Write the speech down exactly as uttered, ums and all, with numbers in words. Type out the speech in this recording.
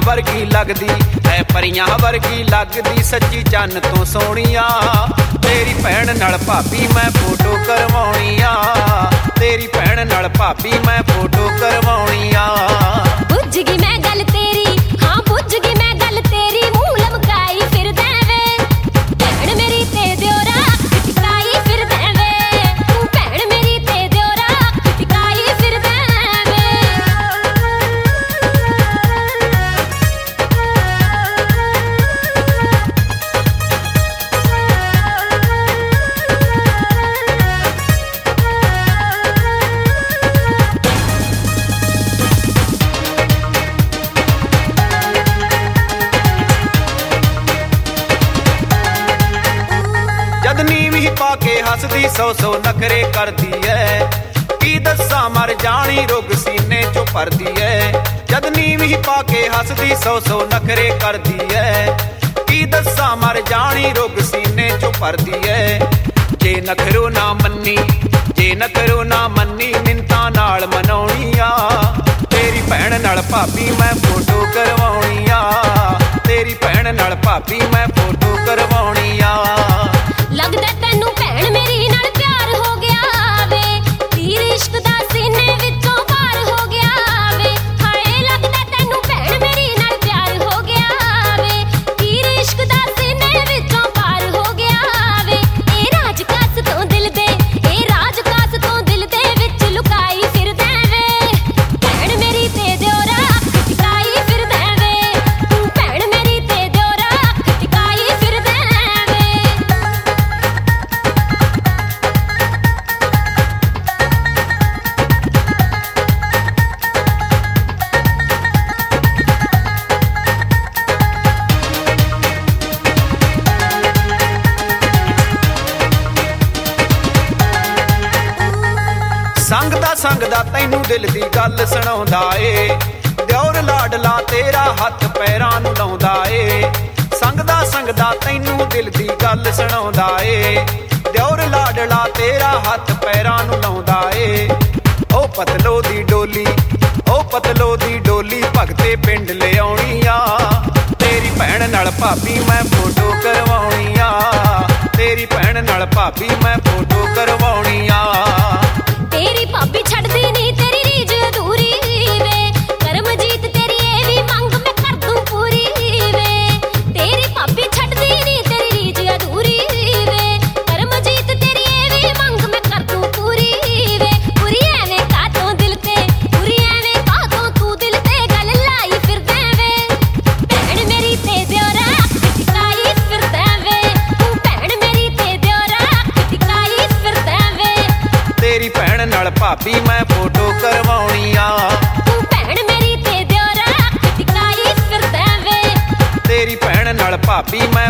वर्गी लगदी है परियां वर्गी लगदी सच्ची चन्न तो सोहणिया तेरी भैन नाल भाभी मैं फोटो करवाउणी आ तेरी भैन नाल भाभी मैं फोटो करवाउणी आ बुझ गई मैं गल तेरी हाँ बुझ गई मैं गल तेरी मूंह लमकाई फिर देवे भैन मेरी ते दियोरा टिकाई फिर देवे तू भैन मेरी ते दियोरा टिकाई फिर देवे जद नीवी पाके हसदी सौ सौ नखरे करदी है की दस्सा मर जानी रुग सीने चो भरदी है जद नीवी पाके हसदी सौ सौ नखरे करदी है की दस्सा मर जानी रुग सीने चो भरदी है जे नखरो ना मन्नी जे नखरो ना मन्नी मिन्तां नाल मनाउणी आ तेरी भैन नाल भाभी मैं फोटो करवाउणी आ तेरी भैन नाल भाभी मैं फोटो करवाउणी आ लगदा तैनू भैन मेरी नाल प्यार हो गया वे तीर इश्क दा सीने विचों पार हो गया वे हाय लगदा तैनू भैन मेरी नाल प्यार हो गया वे तीर इश्क दा सीने विचों पार हो गया वे ए राज कास तो दिल दे ए राज कास तो दिल दे विच लुकाई फिर देवे भैन मेरी ते दियोरा टिकाई फिर देवे तू भैन मेरी ते दियोरा टिकाई फिर देवे संगदा संगदा तैनू दिल दी गल सुणाउंदा ए दियोर लाडला तेरा हथ पैरां नूं लाउंदा ए संगदा संगदा तैनू दिल दी गल सुणाउंदा ए दियोर लाडला तेरा हथ पैरां नूं लाउंदा ए ओ पतलो दी डोली ओ पतलो दी डोली भगते पिंड ले आउणी आ तेरी भैन नाल भाभी मैं फोटो करवाउणी आ तेरी भैन नाल भाभी मैं फोटो करवाउणी आ तेरी भाभी छड्दी नी तेरी रीज अधूरी वे करमजीत तेरी ए वी मंग मैं कर दूं पूरी वे तेरी भाभी छड्दी नी तेरी रीज अधूरी वे करमजीत तेरी ए वी मंग मैं कर दूं पूरी वे पूरी एवें कातों दिल ते पूरी एवें कातों तू दिल ते गल लाई फिर देवे भैन मेरी ते दियोरा टिकाई फिर देवे तू भैन मेरी ते दियोरा टिकाई फिर देवे तेरी भैन नाल भाभी मैं फोटो करवाउणी आ तू भैन मेरी ते दियोरा टिकाई फिर देवे तेरी भैन नाल भाभी मैं